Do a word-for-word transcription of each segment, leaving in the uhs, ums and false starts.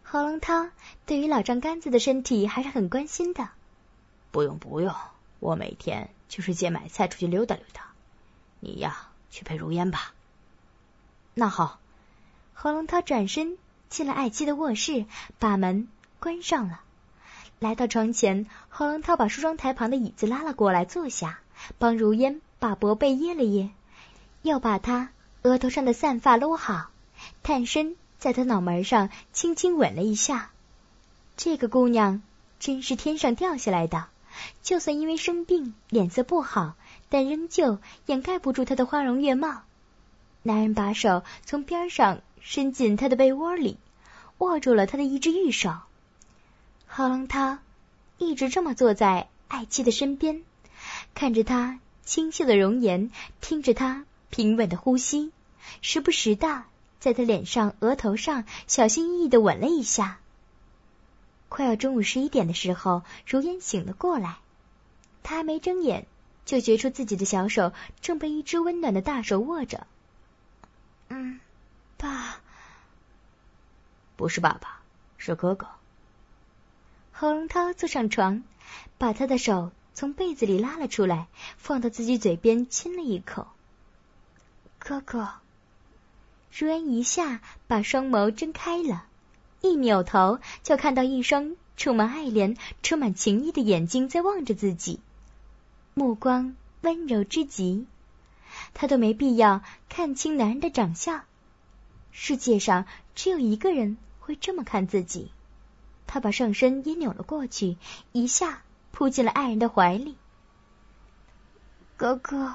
何龙涛对于老丈杆子的身体还是很关心的。 不用不用，我每天就是借买菜出去溜达溜达，你呀去陪如烟吧。 那好。何龙涛转身进了爱妻的卧室，把门关上了。来到床前，何龙涛把梳妆台旁的椅子拉了过来坐下，帮如烟把脖背掖了掖，又把她额头上的散发搂好，探身在她脑门上轻轻吻了一下。这个姑娘真是天上掉下来的，就算因为生病脸色不好，但仍旧掩盖不住她的花容月貌。男人把手从边上伸进她的被窝里，握住了她的一只玉手。何龙涛一直这么坐在爱妻的身边，看着她清秀的容颜，听着她平稳的呼吸，时不时的在她脸上额头上小心翼翼地吻了一下。快要中午十一点的时候，如烟醒了过来，她还没睁眼，就觉出自己的小手正被一只温暖的大手握着。嗯，爸。 不是爸爸，是哥哥。 何龙涛坐上床，把他的手从被子里拉了出来，放到自己嘴边亲了一口。哥哥。如烟一下把双眸睁开了，一扭头就看到一双充满爱怜、充满情意的眼睛在望着自己，目光温柔之极。他都没必要看清男人的长相，世界上只有一个人会这么看自己。他把上身也扭了过去，一下扑进了爱人的怀里。哥哥。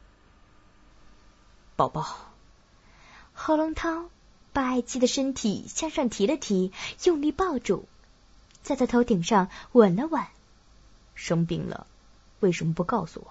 宝宝。 何龙涛把爱妻的身体向上提了提，用力抱住，在他头顶上吻了吻。 生病了，为什么不告诉我？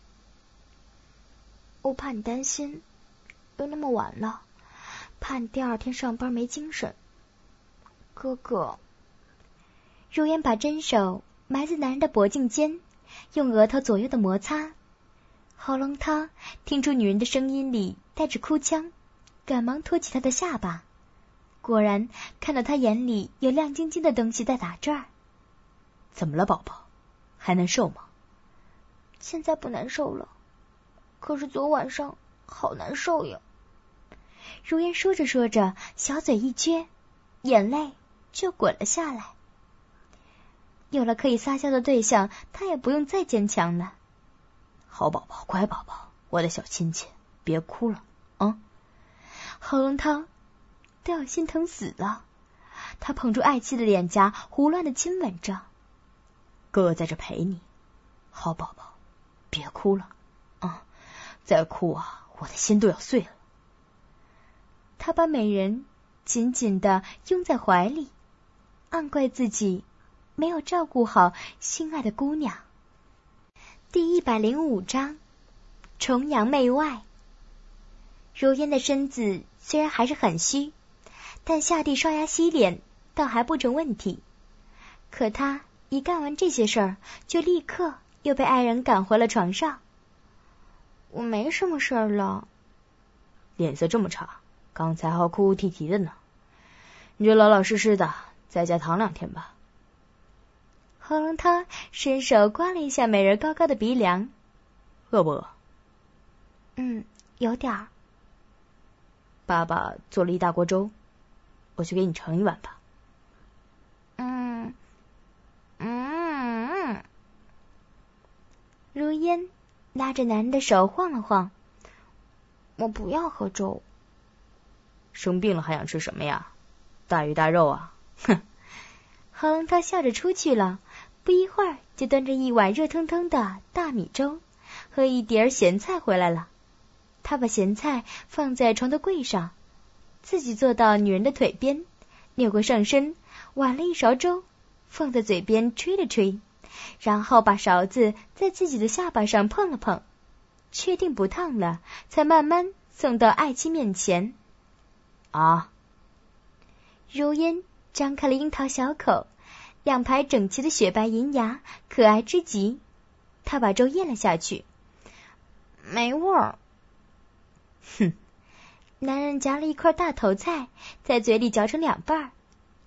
我怕你担心，又那么晚了，怕你第二天上班没精神。哥哥。如烟把针手埋在男人的脖颈间，用额头左右的摩擦。何龙涛听出女人的声音里带着哭腔，赶忙托起她的下巴，果然看到她眼里有亮晶晶的东西在打转。 怎么了，宝宝？还难受吗？ 现在不难受了，可是昨晚上好难受呀。如烟说着说着，小嘴一撅，眼泪就滚了下来。有了可以撒娇的对象，他也不用再坚强了。 好宝宝，乖宝宝，我的小亲戚，别哭了啊！ 何龙涛都要心疼死了，他捧住爱妻的脸颊，胡乱的亲吻着。 哥哥在这陪你，好宝宝，别哭了啊！再哭啊，我的心都要碎了。 他把美人紧紧的拥在怀里，暗怪自己没有照顾好心爱的姑娘。第一百零五章，重阳媚外。如烟的身子虽然还是很虚，但下地刷牙洗脸倒还不成问题。可她一干完这些事儿，就立刻又被爱人赶回了床上。我没什么事儿了。 脸色这么差，刚才还哭哭啼啼的呢。你就老老实实的在家躺两天吧。 何龙涛伸手刮了一下美人高高的鼻梁。 饿不饿？ 嗯，有点儿。 爸爸做了一大锅粥，我去给你盛一碗吧。 嗯嗯。如烟拉着男人的手晃了晃。我不要喝粥。 生病了还想吃什么呀？大鱼大肉啊！哼。 何龙涛笑着出去了，不一会儿就端着一碗热腾腾的大米粥和一碟咸菜回来了。他把咸菜放在床头柜上，自己坐到女人的腿边，扭过上身，挖了一勺粥放在嘴边吹了吹，然后把勺子在自己的下巴上碰了碰，确定不烫了，才慢慢送到爱妻面前。 啊！ 如烟张开了樱桃小口，两排整齐的雪白银牙，可爱之极。他把粥咽了下去。没味儿。 哼。 男人夹了一块大头菜，在嘴里嚼成两半，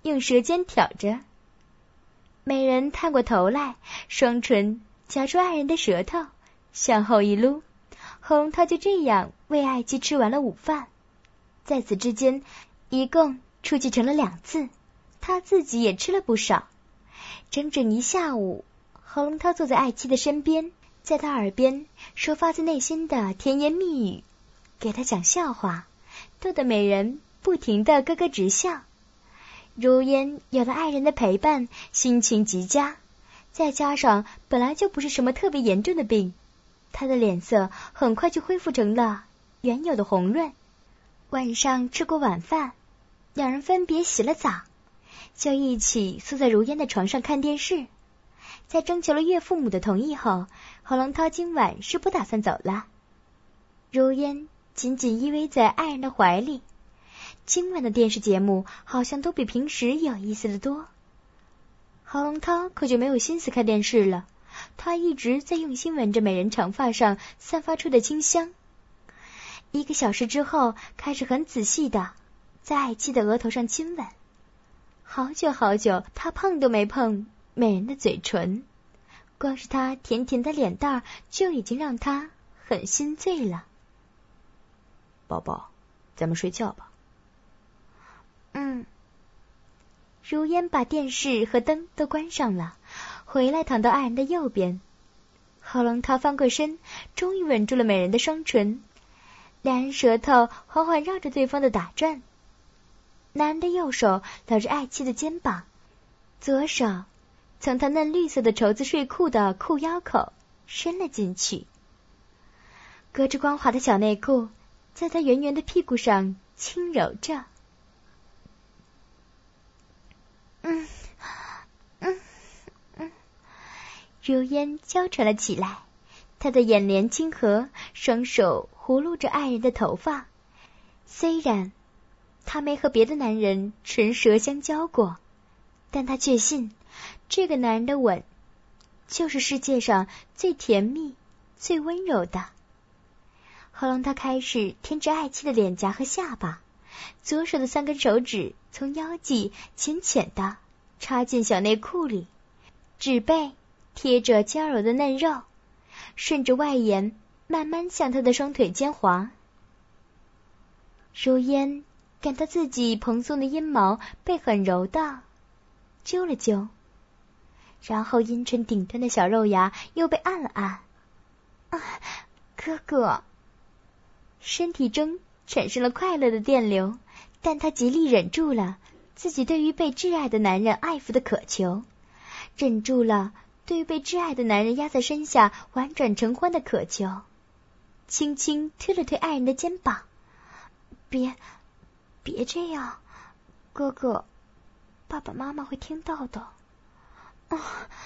用舌尖挑着。美人探过头来，双唇夹住爱人的舌头，向后一撸，何龙涛就这样为爱妻吃完了午饭。在此之间，一共出去成了两次，他自己也吃了不少。整整一下午，何龙涛坐在爱妻的身边，在他耳边说发自内心的甜言蜜语，给他讲笑话，逗得美人不停地咯咯直笑。如烟有了爱人的陪伴，心情极佳，再加上本来就不是什么特别严重的病，她的脸色很快就恢复成了原有的红润。晚上吃过晚饭，两人分别洗了澡，就一起宿在如烟的床上看电视。在征求了岳父母的同意后，何龙涛今晚是不打算走了。如烟紧紧依偎在爱人的怀里，今晚的电视节目好像都比平时有意思的多。何龙涛可就没有心思看电视了，他一直在用心闻着美人长发上散发出的清香。一个小时之后，开始很仔细的在爱妻的额头上亲吻。好久好久，他碰都没碰美人的嘴唇，光是他甜甜的脸蛋就已经让他很心醉了。 宝宝，咱们睡觉吧。 嗯。如烟把电视和灯都关上了，回来躺到爱人的右边。何龙涛翻过身，终于吻住了美人的双唇，两人舌头缓缓绕着对方的打转。男人的右手搂着爱妻的肩膀，左手从他嫩绿色的绸子睡裤的裤腰口伸了进去，隔着光滑的小内裤在他圆圆的屁股上轻揉着。嗯嗯嗯，如烟娇喘了起来，她的眼帘轻合，双手葫芦着爱人的头发。虽然她没和别的男人唇舌相交过，但她确信这个男人的吻就是世界上最甜蜜最温柔的。何龙涛开始舔着爱妻的脸颊和下巴，左手的三根手指从腰际浅浅的插进小内裤里，指背贴着娇柔的嫩肉，顺着外沿慢慢向他的双腿间滑。如烟感到自己蓬松的阴毛被很柔的揪了揪，然后阴唇顶端的小肉芽又被按了按。啊，哥哥！身体中产生了快乐的电流，但他极力忍住了自己对于被挚爱的男人爱抚的渴求，忍住了对于被挚爱的男人压在身下婉转承欢的渴求，轻轻推了推爱人的肩膀。别别这样，哥哥，爸爸妈妈会听到的。啊，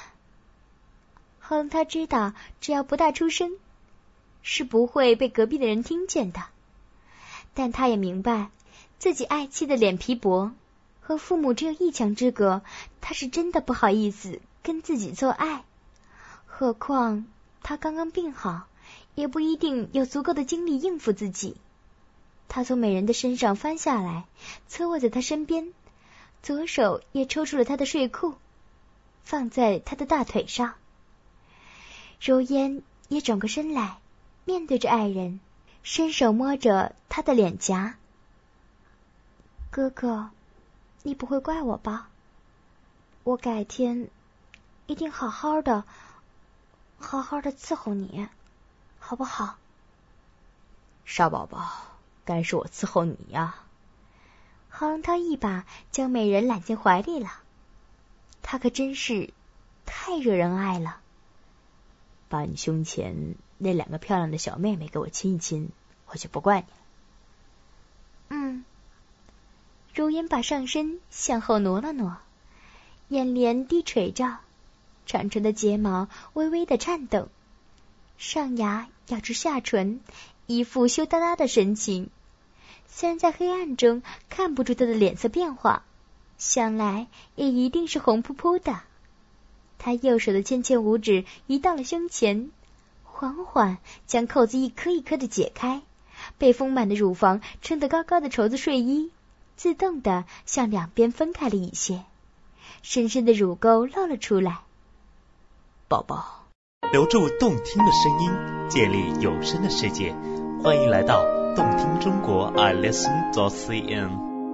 何龙涛知道只要不大出声是不会被隔壁的人听见的，但他也明白自己爱妻的脸皮薄，和父母只有一墙之隔，他是真的不好意思跟自己做爱。何况他刚刚病好，也不一定有足够的精力应付自己。他从美人的身上翻下来，侧卧在她身边，左手也抽出了她的睡裤，放在她的大腿上。如烟也转过身来，面对着爱人，伸手摸着他的脸颊。哥哥，你不会怪我吧？我改天一定好好的好好的伺候你，好不好？ 傻宝宝，该是我伺候你呀。 何龙涛一把将美人揽进怀里了，他可真是太惹人爱了。 把你胸前那两个漂亮的小妹妹给我亲一亲，我就不怪你了。 嗯。如烟把上身向后挪了挪，眼帘低垂着，长长的睫毛微微的颤抖，上牙咬住下唇，一副羞答答的神情。虽然在黑暗中看不出他的脸色变化，想来也一定是红扑扑的。他右手的纤纤五指移到了胸前，缓缓将扣子一颗一颗的解开，被丰满的乳房撑得高高的绸子睡衣自动地向两边分开了一些，深深的乳沟露了出来。 宝宝， 留住动听的声音，建立有声的世界，欢迎来到动听中国 i listen dot c n。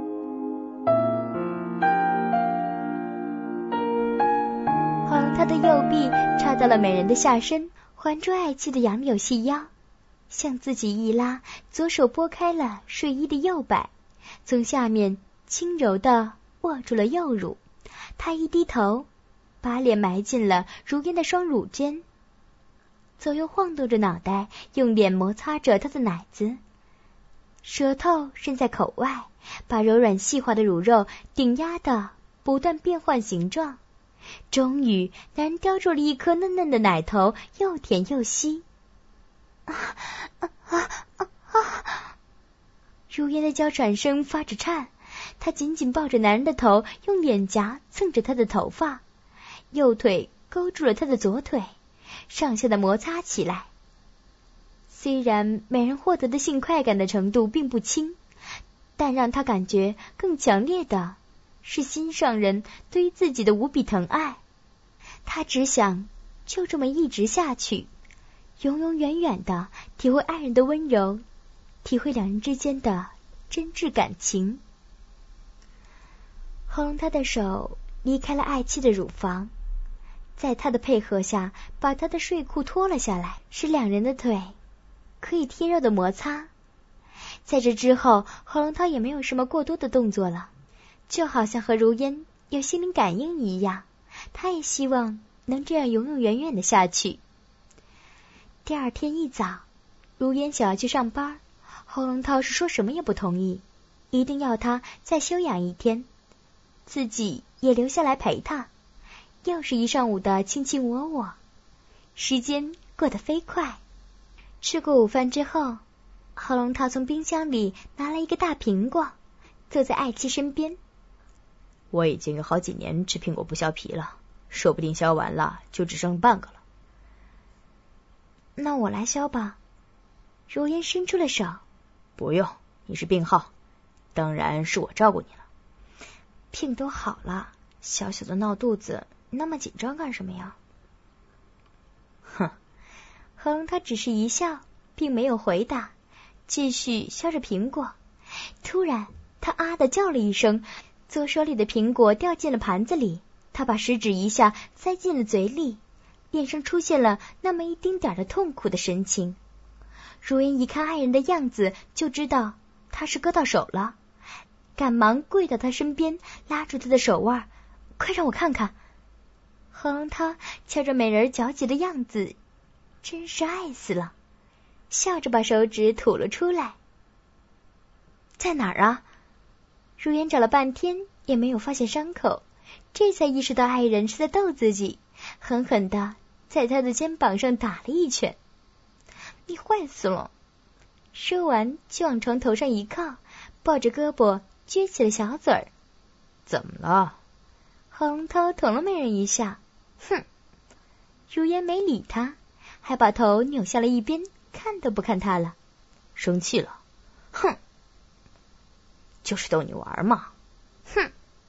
后龙涛的右臂插到了美人的下身，环住爱妻的杨柳细腰，向自己一拉，左手拨开了睡衣的右摆，从下面轻柔地握住了右乳。他一低头，把脸埋进了如烟的双乳间，左右晃动着脑袋，用脸摩擦着她的奶子，舌头伸在口外，把柔软细滑的乳肉顶压的不断变换形状。终于，男人叼住了一颗嫩嫩的奶头，又甜又吸。啊啊啊啊啊！如烟的娇喘声发着颤，她紧紧抱着男人的头，用脸颊蹭着他的头发，右腿勾住了他的左腿，上下的摩擦起来。虽然美人获得的性快感的程度并不轻，但让他感觉更强烈的是心上人对于自己的无比疼爱。他只想就这么一直下去，永永远远的体会爱人的温柔，体会两人之间的真挚感情。后龙他的手离开了爱妻的乳房，在他的配合下，把他的睡裤脱了下来，使两人的腿可以贴肉的摩擦。在这之后，后龙涛也没有什么过多的动作了，就好像和如烟有心灵感应一样，他也希望能这样永永远远的下去。第二天一早，如烟想要去上班，后龙涛是说什么也不同意，一定要他再休养一天，自己也留下来陪他。又是一上午的卿卿我我，时间过得飞快。吃过午饭之后，后龙涛从冰箱里拿了一个大苹果，坐在爱妻身边。 我已经有好几年吃苹果不削皮了，说不定削完了就只剩半个了。 那我来削吧。如烟伸出了手。 不用，你是病号，当然是我照顾你了。 病都好了，小小的闹肚子，那么紧张干什么呀？ 哼。 何龙他只是一笑，并没有回答，继续削着苹果。突然他啊的叫了一声，左手里的苹果掉进了盘子里，他把食指一下塞进了嘴里，脸上出现了那么一丁点的痛苦的神情。如烟一看爱人的样子，就知道他是割到手了，赶忙跪到他身边，拉住他的手腕，快让我看看。何龙涛瞧着美人焦急的样子，真是爱死了，笑着把手指吐了出来。在哪儿啊？如烟找了半天也没有发现伤口，这才意识到爱人是在逗自己，狠狠地在他的肩膀上打了一拳。你坏死了！说完就往床头上一靠，抱着胳膊撅起了小嘴儿。 怎么了？ 何龙涛捅了美人一下。哼！如烟没理他，还把头扭向了一边，看都不看他了。 生气了？ 哼！ 就是逗你玩嘛。 哼！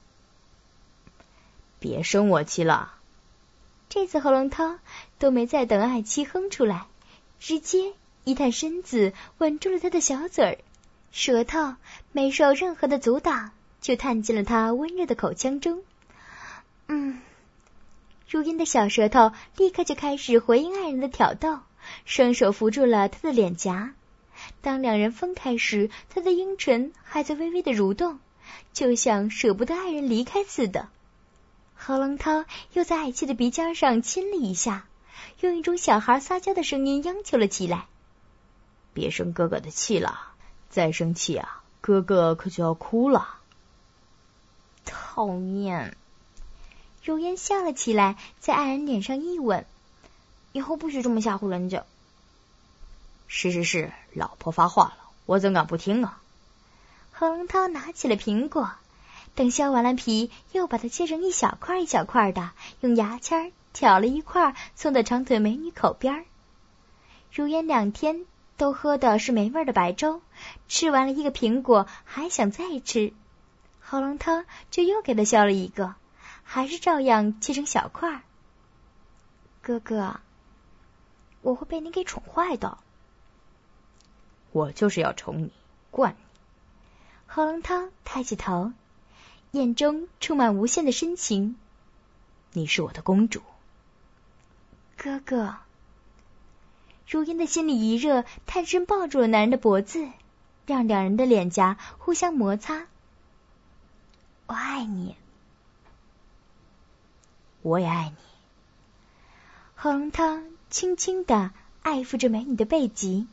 别生我气了。 这次何龙涛都没再等爱妻哼出来，直接一探身子吻住了他的小嘴儿，舌头没受任何的阻挡，就探进了他温热的口腔中。嗯，如烟的小舌头立刻就开始回应爱人的挑逗，双手扶住了他的脸颊。当两人分开时，他的阴唇还在微微的蠕动，就像舍不得爱人离开似的。何龙涛又在爱妻的鼻尖上亲了一下，用一种小孩撒娇的声音央求了起来。 别生哥哥的气了，再生气啊，哥哥可就要哭了。 讨厌！如烟笑了起来，在爱人脸上一吻。以后不许这么吓唬人家。 是是是，老婆发话了，我怎敢不听啊？ 何龙涛拿起了苹果，等削完了皮，又把它切成一小块一小块的，用牙签挑了一块送到长腿美女口边。如烟两天都喝的是没味的白粥，吃完了一个苹果还想再吃， 喉咙汤就又给他削了一个，还是照样切成小块。哥哥，我会被你给宠坏的。 我就是要宠你，惯你。 喉咙汤抬起头，眼中充满无限的深情。 你是我的公主。 哥哥。如烟的心里一热，探身抱住了男人的脖子，让两人的脸颊互相摩擦。我爱你。 我也爱你。 喉咙汤轻轻地爱抚着美女的背脊。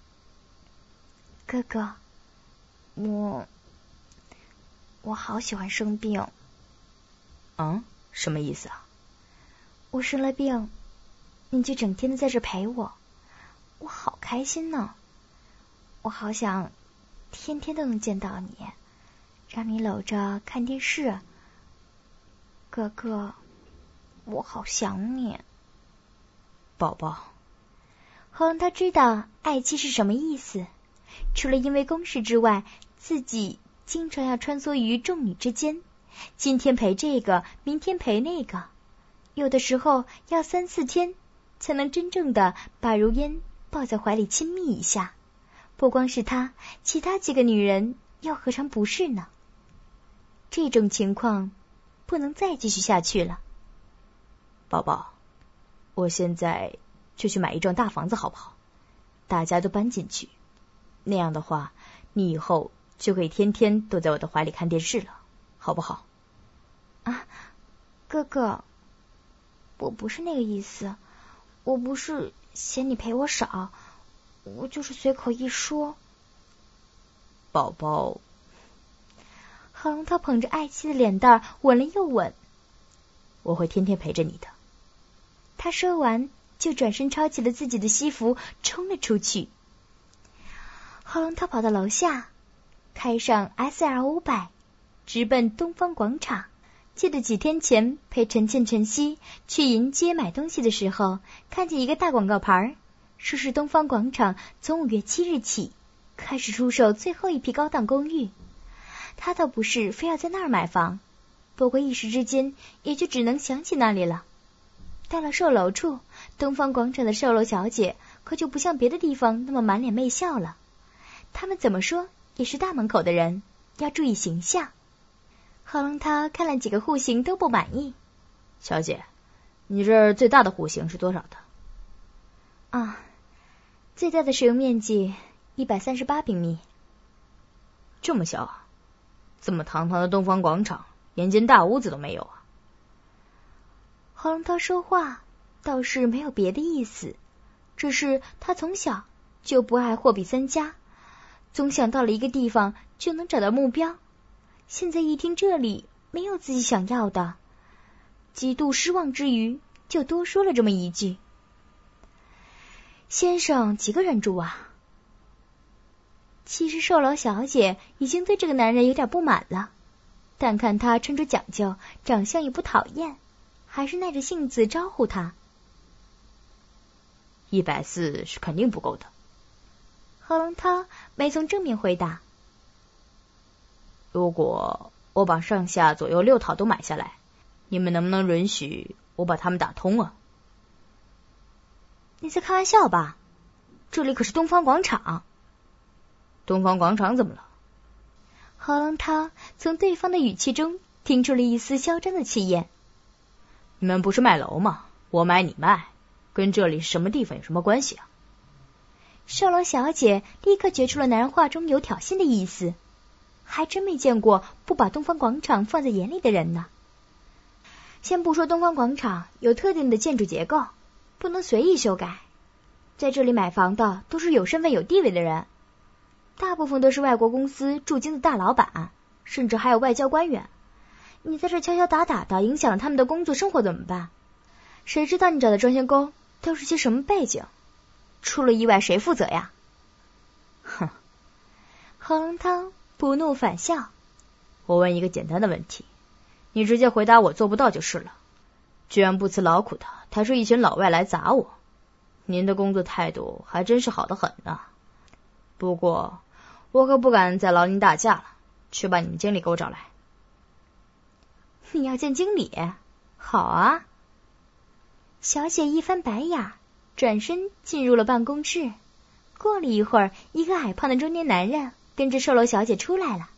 哥哥，我我好喜欢生病。 嗯，什么意思啊？ 我生了病，你就整天的在这陪我，我好开心呢。我好想天天都能见到你，让你搂着看电视。哥哥，我好想你。 宝宝。 喉咙他知道爱妻是什么意思，除了因为公事之外，自己经常要穿梭于众女之间，今天陪这个，明天陪那个，有的时候要三四天才能真正的把如烟抱在怀里亲密一下。不光是他，其他几个女人又何尝不是呢？这种情况不能再继续下去了。 宝宝，我现在就去买一幢大房子好不好？大家都搬进去，那样的话，你以后就可以天天都在我的怀里看电视了，好不好？ 啊，哥哥，我不是那个意思，我不是嫌你陪我少，我就是随口一说。 宝宝。 喉咙他捧着爱妻的脸蛋吻了又吻。 我会天天陪着你的。 他说完就转身抄起了自己的西服冲了出去。喉咙他跑到楼下，开上 S L 五百，直奔东方广场。记得几天前陪陈倩、陈曦去银街买东西的时候，看见一个大广告牌，说是东方广场从五月七日起开始出售最后一批高档公寓。他倒不是非要在那儿买房，不过一时之间也就只能想起那里了。到了售楼处，东方广场的售楼小姐可就不像别的地方那么满脸媚笑了，他们怎么说也是大门口的人，要注意形象。喉咙涛看了几个户型都不满意。 小姐，你这儿最大的户型是多少的？ 啊，最大的使用面积一百三十八平米。 这么小啊？这么堂堂的东方广场，连间大屋子都没有啊？ 喉咙涛说话倒是没有别的意思，只是他从小就不爱货比三家，总想到了一个地方就能找到目标。现在一听这里没有自己想要的，极度失望之余，就多说了这么一句：先生几个人住啊？其实售楼小姐已经对这个男人有点不满了，但看他穿着讲究，长相也不讨厌，还是耐着性子招呼他。 一百四是肯定不够的。 喉咙涛没从正面回答。 如果我把上下左右六套都买下来，你们能不能允许我把它们打通啊？ 你在开玩笑吧？这里可是东方广场。 东方广场怎么了？ 喉咙涛从对方的语气中听出了一丝嚣张的气焰。 你们不是卖楼吗？我买你卖，跟这里什么地方有什么关系啊？ 售楼小姐立刻觉出了男人话中有挑衅的意思，还真没见过不把东方广场放在眼里的人呢。先不说东方广场有特定的建筑结构，不能随意修改，在这里买房的都是有身份有地位的人，大部分都是外国公司驻京的大老板，甚至还有外交官员。你在这敲敲打打的，影响了他们的工作生活怎么办？谁知道你找的装修工都是些什么背景？出了意外谁负责呀？ 哼！ 喉咙涛不怒反笑。 我问一个简单的问题，你直接回答我做不到就是了。居然不辞劳苦的抬出一群老外来砸我，您的工作态度还真是好得很呢。不过我可不敢再劳您大驾了，去把你们经理给我找来。 你要见经理？好啊。小姐一翻白眼，转身进入了办公室。过了一会儿，一个矮胖的中年男人跟着售楼小姐出来了。